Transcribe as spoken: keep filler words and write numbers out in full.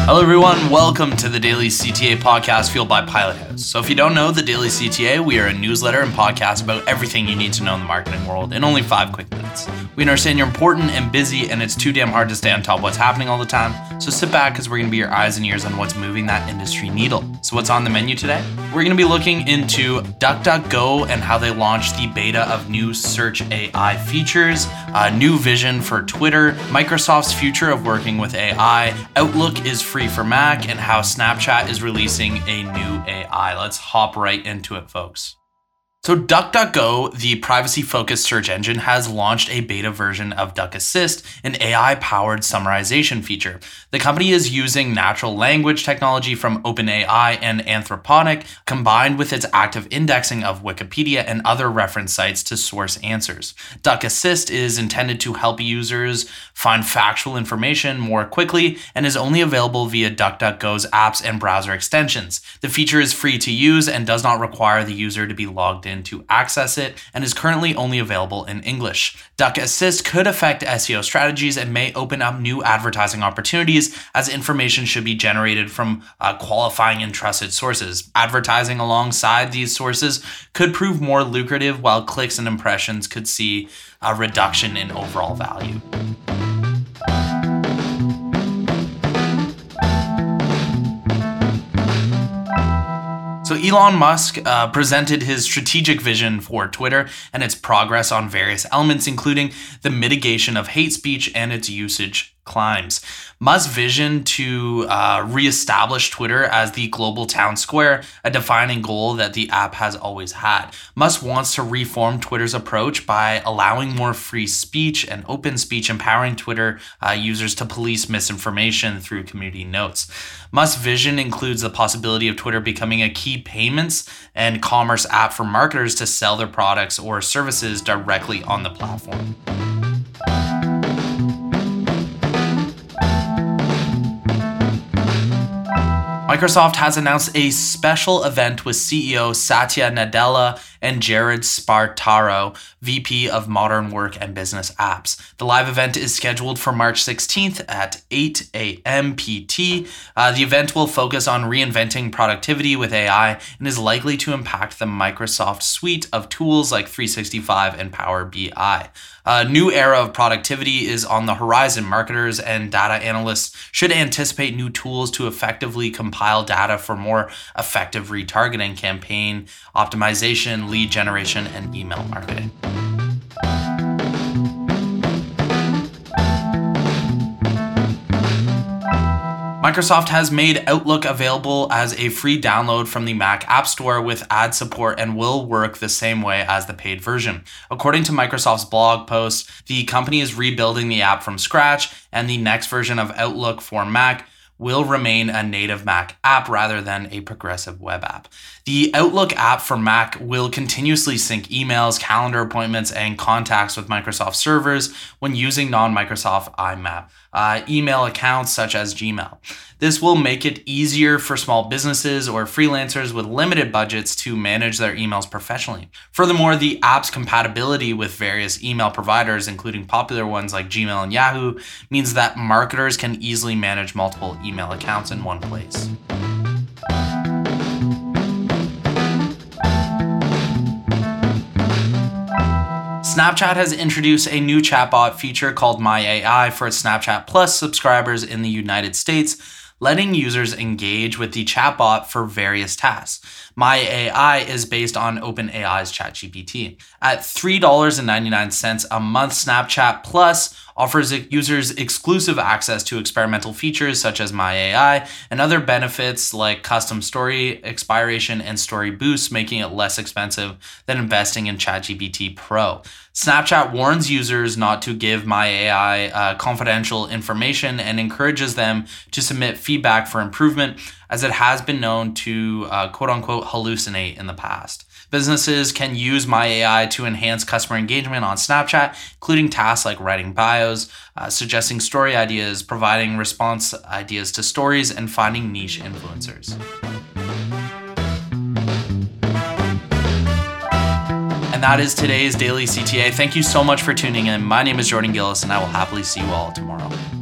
Hello everyone, welcome to the Daily C T A podcast fueled by Pilot House. So if you don't know the Daily C T A, we are a newsletter and podcast about everything you need to know in the marketing world in only five quick minutes. We understand you're important and busy and it's too damn hard to stay on top of what's happening all the time. So sit back because we're going to be your eyes and ears on what's moving that industry needle. So what's on the menu today? We're going to be looking into DuckDuckGo and how they launched the beta of new search A I features, a new vision for Twitter, Microsoft's future of working with A I, Outlook is free for Mac, and how Snapchat is releasing a new A I. Let's hop right into it, folks. So DuckDuckGo, the privacy-focused search engine, has launched a beta version of Duck Assist, an A I-powered summarization feature. The company is using natural language technology from OpenAI and Anthropic, combined with its active indexing of Wikipedia and other reference sites to source answers. Duck Assist is intended to help users find factual information more quickly and is only available via DuckDuckGo's apps and browser extensions. The feature is free to use and does not require the user to be logged in to access it, and is currently only available in English. Duck Assist could affect S E O strategies and may open up new advertising opportunities, as information should be generated from uh, qualifying and trusted sources. Advertising alongside these sources could prove more lucrative, while clicks and impressions could see a reduction in overall value. So Elon Musk uh, presented his strategic vision for Twitter and its progress on various elements, including the mitigation of hate speech and its usage climbs. Musk's vision to uh, reestablish Twitter as the global town square, a defining goal that the app has always had. Musk wants to reform Twitter's approach by allowing more free speech and open speech, empowering Twitter uh, users to police misinformation through community notes. Musk's vision includes the possibility of Twitter becoming a key payments and commerce app for marketers to sell their products or services directly on the platform. Microsoft has announced a special event with C E O Satya Nadella and Jared Spartaro, V P of Modern Work and Business Apps. The live event is scheduled for March sixteenth at eight a.m. P T. Uh, the event will focus on reinventing productivity with A I and is likely to impact the Microsoft suite of tools like three sixty-five and Power B I. A new era of productivity is on the horizon. Marketers and data analysts should anticipate new tools to effectively compile data for more effective retargeting, campaign optimization, lead generation, and email marketing. Microsoft has made Outlook available as a free download from the Mac App Store with ad support and will work the same way as the paid version. According to Microsoft's blog post, the company is rebuilding the app from scratch, and the next version of Outlook for Mac will remain a native Mac app rather than a progressive web app. The Outlook app for Mac will continuously sync emails, calendar appointments, and contacts with Microsoft servers when using non-Microsoft I M A P uh, email accounts such as Gmail. This will make it easier for small businesses or freelancers with limited budgets to manage their emails professionally. Furthermore, the app's compatibility with various email providers, including popular ones like Gmail and Yahoo, means that marketers can easily manage multiple email accounts in one place. Snapchat has introduced a new chatbot feature called My A I for its Snapchat Plus subscribers in the United States, letting users engage with the chatbot for various tasks. My A I is based on OpenAI's ChatGPT. At three dollars and ninety-nine cents a month, Snapchat Plus offers users exclusive access to experimental features such as My A I and other benefits like custom story expiration and story boosts, making it less expensive than investing in ChatGPT Pro. Snapchat warns users not to give My A I uh, confidential information and encourages them to submit feedback for improvement, as it has been known to uh, quote-unquote hallucinate in the past. Businesses can use My A I to enhance customer engagement on Snapchat, including tasks like writing bios, uh, suggesting story ideas, providing response ideas to stories, and finding niche influencers. And that is today's Daily C T A. Thank you so much for tuning in. My name is Jordan Gillis, and I will happily see you all tomorrow.